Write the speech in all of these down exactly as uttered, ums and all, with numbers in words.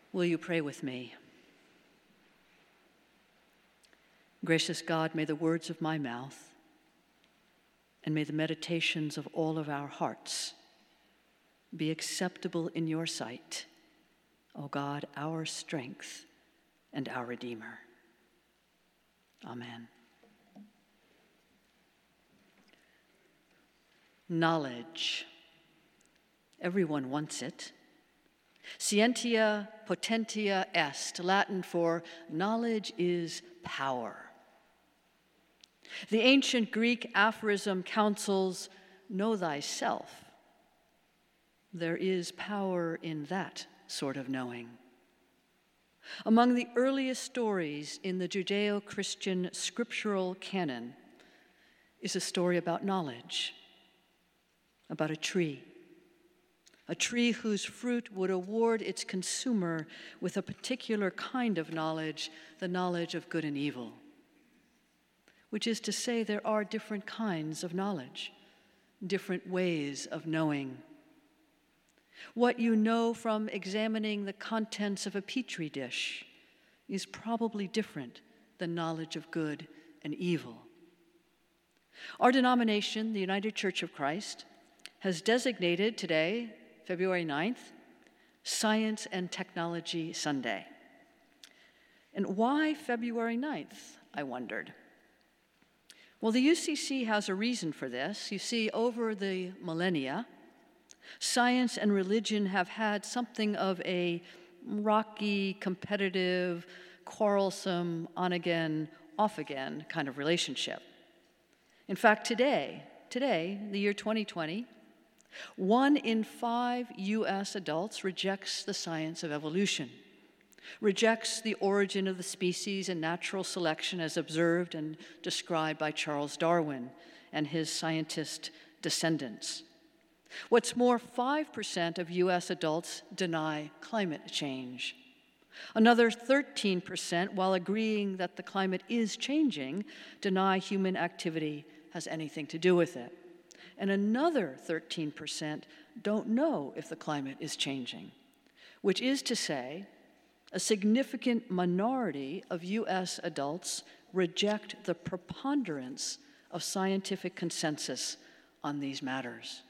Will you pray with me? Gracious God, may the words of my mouth and may the meditations of all of our hearts be acceptable in your sight, O God, our strength and our Redeemer. Amen. Knowledge. Everyone wants it. Scientia potentia est, Latin for knowledge is power. The ancient Greek aphorism counsels, know thyself. There is power in that sort of knowing. Among the earliest stories in the Judeo-Christian scriptural canon is a story about knowledge, about a tree. A tree whose fruit would award its consumer with a particular kind of knowledge, the knowledge of good and evil. Which is to say, there are different kinds of knowledge, different ways of knowing. What you know from examining the contents of a petri dish is probably different than knowledge of good and evil. Our denomination, the United Church of Christ, has designated today, February ninth, Science and Technology Sunday. And why February ninth, I wondered? Well, the U C C has a reason for this. You see, over the millennia, science and religion have had something of a rocky, competitive, quarrelsome, on-again, off-again kind of relationship. In fact, today, today, the year twenty twenty, one in five U S adults rejects the science of evolution, rejects the origin of the species and natural selection as observed and described by Charles Darwin and his scientist descendants. What's more, five percent of U S adults deny climate change. Another thirteen percent, while agreeing that the climate is changing, deny human activity has anything to do with it. And another thirteen percent don't know if the climate is changing, which is to say, a significant minority of U S adults reject the preponderance of scientific consensus on these matters.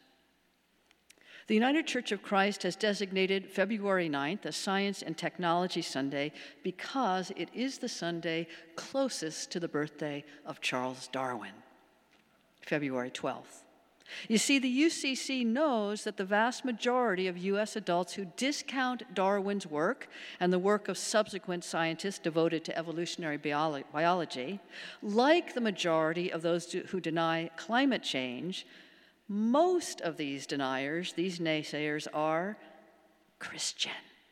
The United Church of Christ has designated February ninth as Science and Technology Sunday because it is the Sunday closest to the birthday of Charles Darwin, February twelfth. You see, the U C C knows that the vast majority of U S adults who discount Darwin's work and the work of subsequent scientists devoted to evolutionary biolo- biology, like the majority of those who deny climate change, most of these deniers, these naysayers, are Christian.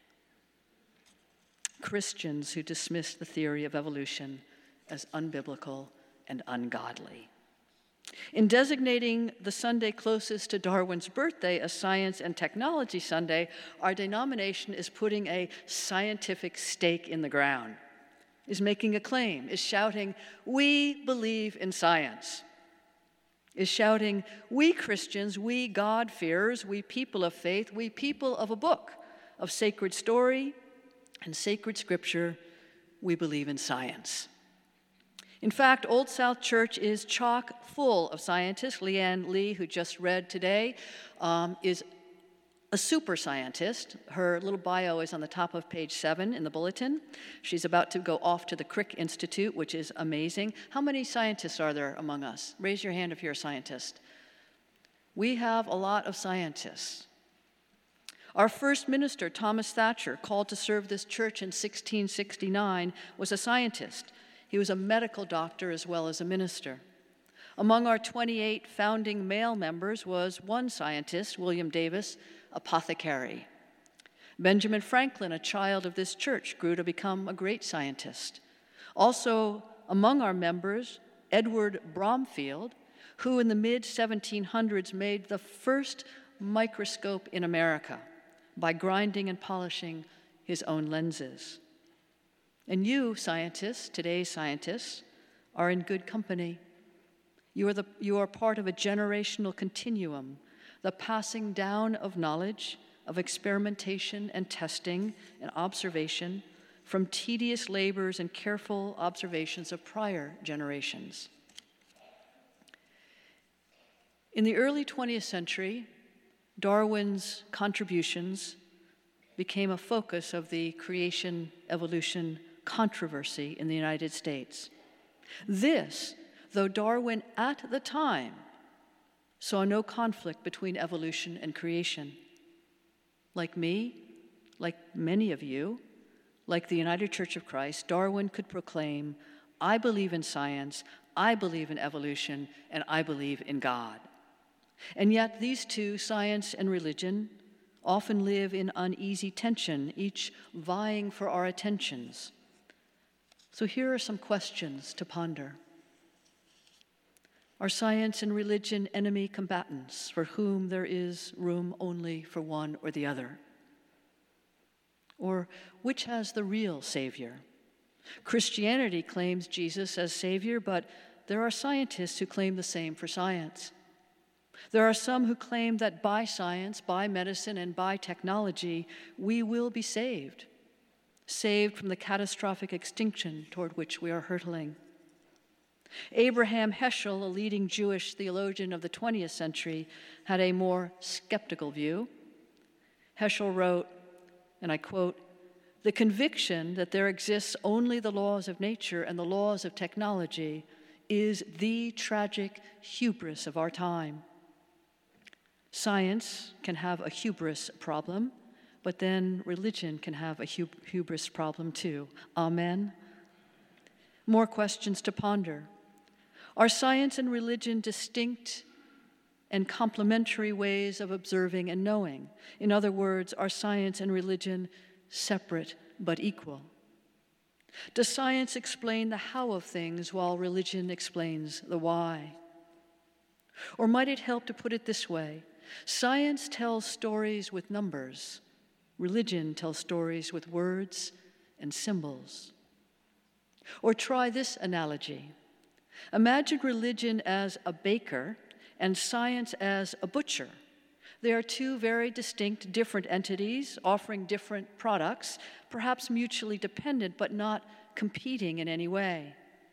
Christians who dismiss the theory of evolution as unbiblical and ungodly. In designating the Sunday closest to Darwin's birthday as Science and Technology Sunday, our denomination is putting a scientific stake in the ground, is making a claim, is shouting, "We believe in science," is shouting, "We Christians, we God-fearers, we people of faith, we people of a book of sacred story and sacred scripture, we believe in science." In fact, Old South Church is chock full of scientists. Leanne Lee, who just read today, um, is a super scientist. Her little bio is on the top of page seven in the bulletin. She's about to go off to the Crick Institute, which is amazing. How many scientists are there among us? Raise your hand if you're a scientist. We have a lot of scientists. Our first minister, Thomas Thatcher, called to serve this church in sixteen sixty-nine, was a scientist. He was a medical doctor as well as a minister. Among our twenty-eight founding male members was one scientist, William Davis, apothecary. Benjamin Franklin, a child of this church, grew to become a great scientist. Also among our members, Edward Bromfield, who in the mid seventeen hundreds made the first microscope in America by grinding and polishing his own lenses. And you, scientists, today's scientists, are in good company. You are, the, you are part of a generational continuum, the passing down of knowledge of experimentation and testing and observation from tedious labors and careful observations of prior generations. In the early twentieth century, Darwin's contributions became a focus of the creation-evolution controversy in the United States. This, though Darwin at the time saw no conflict between evolution and creation. Like me, like many of you, like the United Church of Christ, Darwin could proclaim, I believe in science, I believe in evolution, and I believe in God. And yet these two, science and religion, often live in uneasy tension, each vying for our attentions. So here are some questions to ponder. Are science and religion enemy combatants for whom there is room only for one or the other? Or which has the real Savior? Christianity claims Jesus as Savior, but there are scientists who claim the same for science. There are some who claim that by science, by medicine, and by technology, we will be saved, saved from the catastrophic extinction toward which we are hurtling. Abraham Heschel, a leading Jewish theologian of the twentieth century, had a more skeptical view. Heschel wrote, and I quote, "The conviction that there exists only the laws of nature and the laws of technology is the tragic hubris of our time. Science can have a hubris problem, but then religion can have a hub- hubris problem too. Amen?" More questions to ponder. Are science and religion distinct and complementary ways of observing and knowing? In other words, are science and religion separate but equal? Does science explain the how of things while religion explains the why? Or might it help to put it this way? Science tells stories with numbers. Religion tells stories with words and symbols. Or try this analogy. Imagine religion as a baker and science as a butcher. They are two very distinct, different entities offering different products, perhaps mutually dependent, but not competing in any way.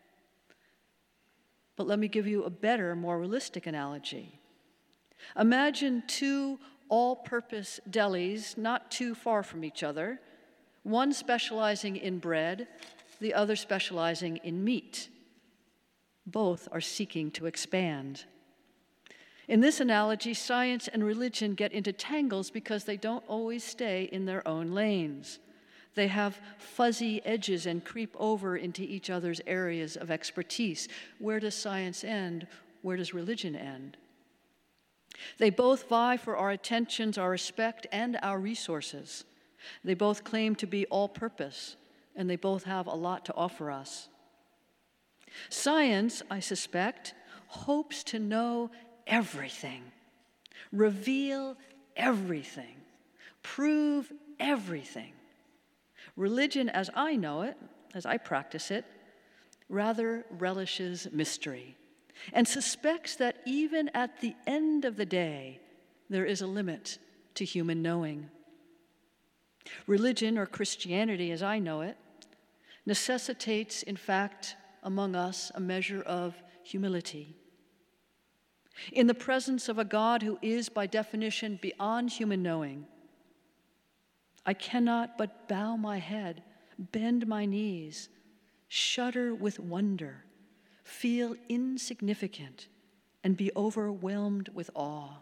But let me give you a better, more realistic analogy. Imagine two all-purpose delis not too far from each other, one specializing in bread, the other specializing in meat. Both are seeking to expand. In this analogy, science and religion get into tangles because they don't always stay in their own lanes. They have fuzzy edges and creep over into each other's areas of expertise. Where does science end? Where does religion end? They both vie for our attentions, our respect, and our resources. They both claim to be all-purpose, and they both have a lot to offer us. Science, I suspect, hopes to know everything, reveal everything, prove everything. Religion, as I know it, as I practice it, rather relishes mystery and suspects that even at the end of the day, there is a limit to human knowing. Religion, or Christianity as I know it, necessitates, in fact, among us a measure of humility. In the presence of a God who is, by definition, beyond human knowing, I cannot but bow my head, bend my knees, shudder with wonder, feel insignificant, and be overwhelmed with awe.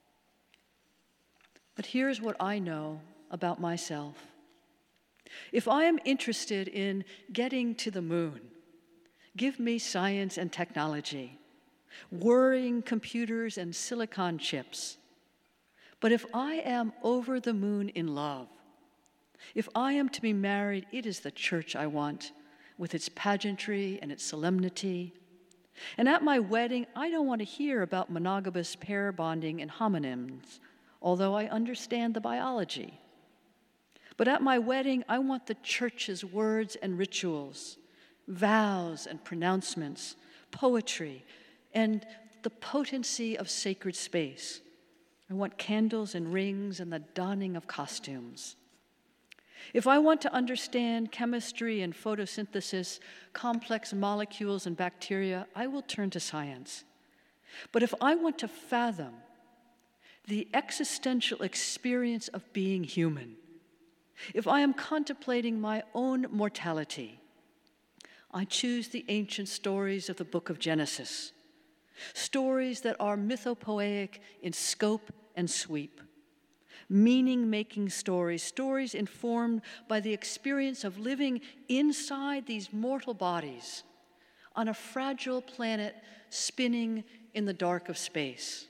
But here's what I know about myself. If I am interested in getting to the moon, give me science and technology, whirring computers and silicon chips. But if I am over the moon in love, if I am to be married, it is the church I want, with its pageantry and its solemnity. And at my wedding, I don't want to hear about monogamous pair bonding and homonyms, although I understand the biology. But at my wedding, I want the church's words and rituals, vows and pronouncements, poetry, and the potency of sacred space. I want candles and rings and the donning of costumes. If I want to understand chemistry and photosynthesis, complex molecules and bacteria, I will turn to science. But if I want to fathom the existential experience of being human, if I am contemplating my own mortality, I choose the ancient stories of the book of Genesis, stories that are mythopoeic in scope and sweep, meaning-making stories, stories informed by the experience of living inside these mortal bodies on a fragile planet spinning in the dark of space.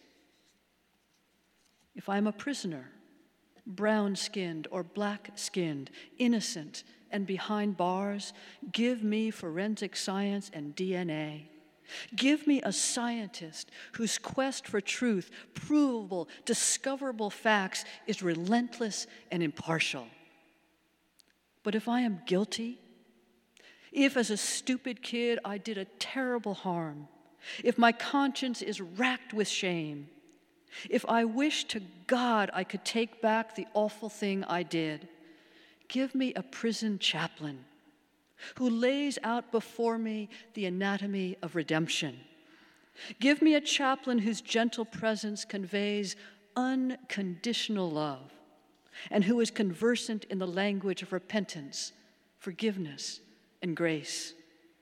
If I'm a prisoner, brown-skinned or black-skinned, innocent and behind bars, give me forensic science and D N A. Give me a scientist whose quest for truth, provable, discoverable facts is relentless and impartial. But if I am guilty, if as a stupid kid I did a terrible harm, if my conscience is racked with shame, if I wish to God I could take back the awful thing I did, give me a prison chaplain who lays out before me the anatomy of redemption. Give me a chaplain whose gentle presence conveys unconditional love and who is conversant in the language of repentance, forgiveness, and grace.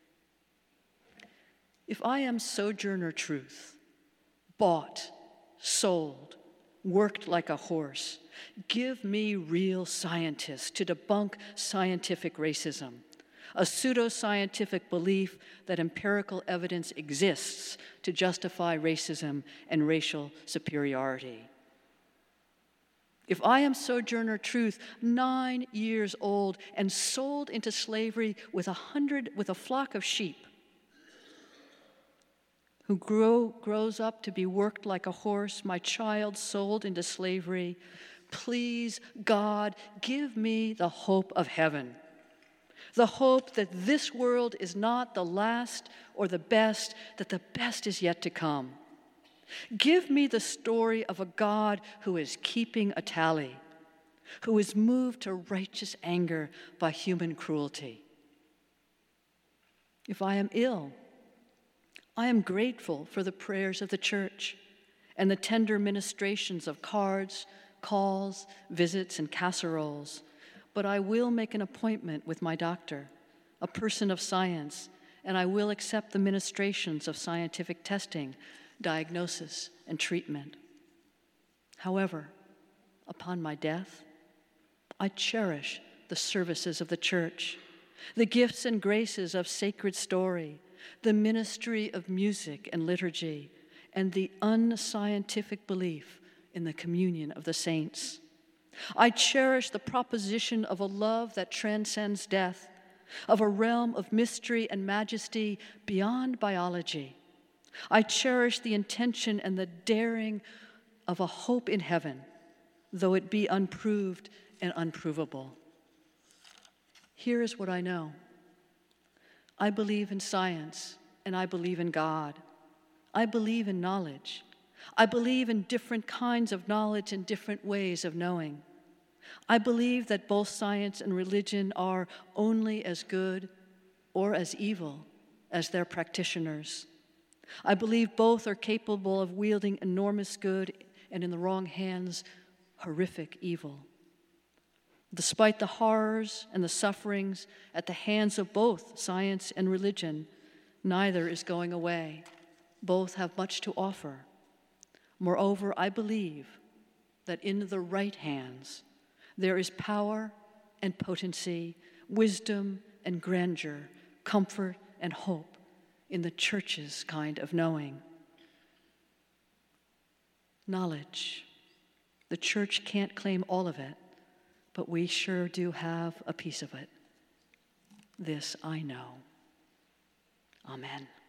If I am sojourner truth, bought, sold, worked like a horse, give me real scientists to debunk scientific racism, a pseudoscientific belief that empirical evidence exists to justify racism and racial superiority. If I am sojourner truth, nine years old and sold into slavery with a hundred, with a flock of sheep, who grow, grows up to be worked like a horse, my child sold into slavery, please, God, give me the hope of heaven. The hope that this world is not the last or the best, that the best is yet to come. Give me the story of a God who is keeping a tally, who is moved to righteous anger by human cruelty. If I am ill, I am grateful for the prayers of the church and the tender ministrations of cards, calls, visits, and casseroles. But I will make an appointment with my doctor, a person of science, and I will accept the ministrations of scientific testing, diagnosis, and treatment. However, upon my death, I cherish the services of the church, the gifts and graces of sacred story, the ministry of music and liturgy, and the unscientific belief in the communion of the saints. I cherish the proposition of a love that transcends death, of a realm of mystery and majesty beyond biology. I cherish the intention and the daring of a hope in heaven, though it be unproved and unprovable. Here is what I know. I believe in science, and I believe in God. I believe in knowledge. I believe in different kinds of knowledge and different ways of knowing. I believe that both science and religion are only as good or as evil as their practitioners. I believe both are capable of wielding enormous good and, in the wrong hands, horrific evil. Despite the horrors and the sufferings at the hands of both science and religion, neither is going away. Both have much to offer. Moreover, I believe that in the right hands, there is power and potency, wisdom and grandeur, comfort and hope in the church's kind of knowing. Knowledge. The church can't claim all of it, but we sure do have a piece of it. This I know. Amen.